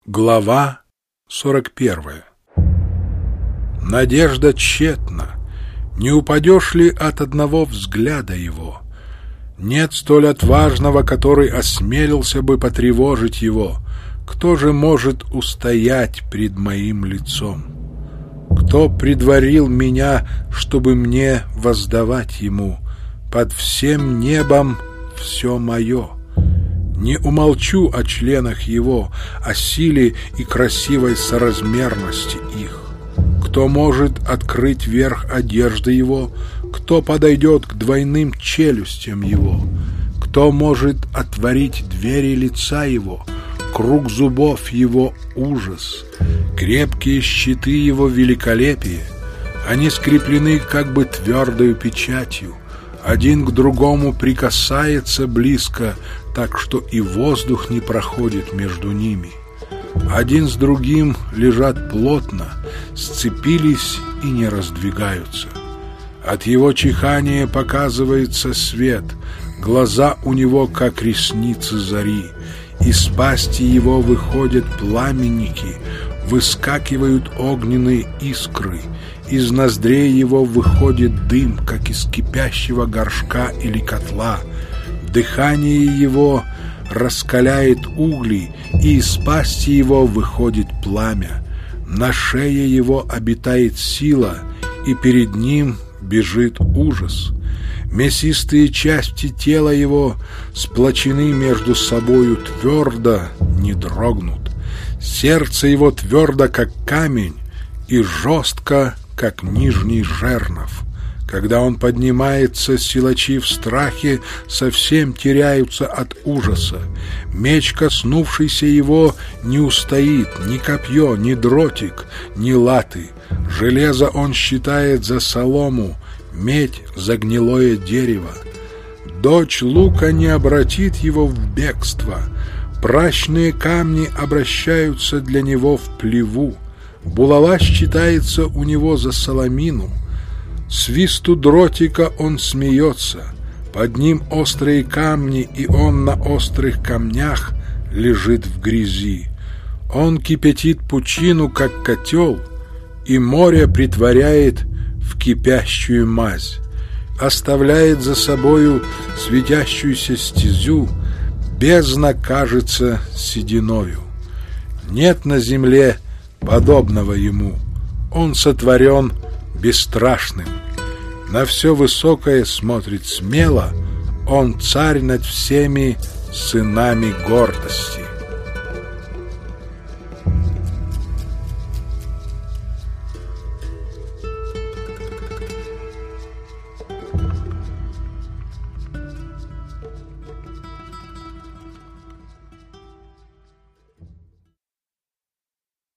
Глава 41. Надежда тщетна. Не упадешь ли от одного взгляда его? Нет столь отважного, который осмелился бы потревожить его. Кто же может устоять пред моим лицом? Кто предварил меня, чтобы мне воздавать ему? Под всем небом все мое. Не умолчу о членах его, о силе и красивой соразмерности их. Кто может открыть верх одежды его? Кто подойдет к двойным челюстям его? Кто может отворить двери лица его? Круг зубов его ужас, крепкие щиты его великолепие. Они скреплены как бы твердою печатью. Один к другому прикасается близко, так что и воздух не проходит между ними. Один с другим лежат плотно, сцепились и не раздвигаются. От его чихания показывается свет, глаза у него, как ресницы зари. Из пасти его выходят пламенники, выскакивают огненные искры. Из ноздрей его выходит дым, как из кипящего горшка или котла. Дыхание его раскаляет угли, и из пасти его выходит пламя. На шее его обитает сила, и перед ним бежит ужас. Мясистые части тела его сплочены между собою твердо, не дрогнут. Сердце его твердо, как камень, и жестко, как нижний жернов. Когда он поднимается, силачи в страхе совсем теряются от ужаса. Меч, коснувшийся его, не устоит, ни копье, ни дротик, ни латы. Железо он считает за солому, медь за гнилое дерево. Дочь лука не обратит его в бегство. Прачные камни обращаются для него в плеву. Булава считается у него за соломину. Свисту дротика он смеется. Под ним острые камни, и он на острых камнях лежит в грязи. Он кипятит пучину, как котел, и море притворяет в кипящую мазь. Оставляет за собою светящуюся стезю, бездна кажется сединою. Нет на земле подобного ему. Он сотворен бесстрашным. На все высокое смотрит смело. Он царь над всеми сынами гордости.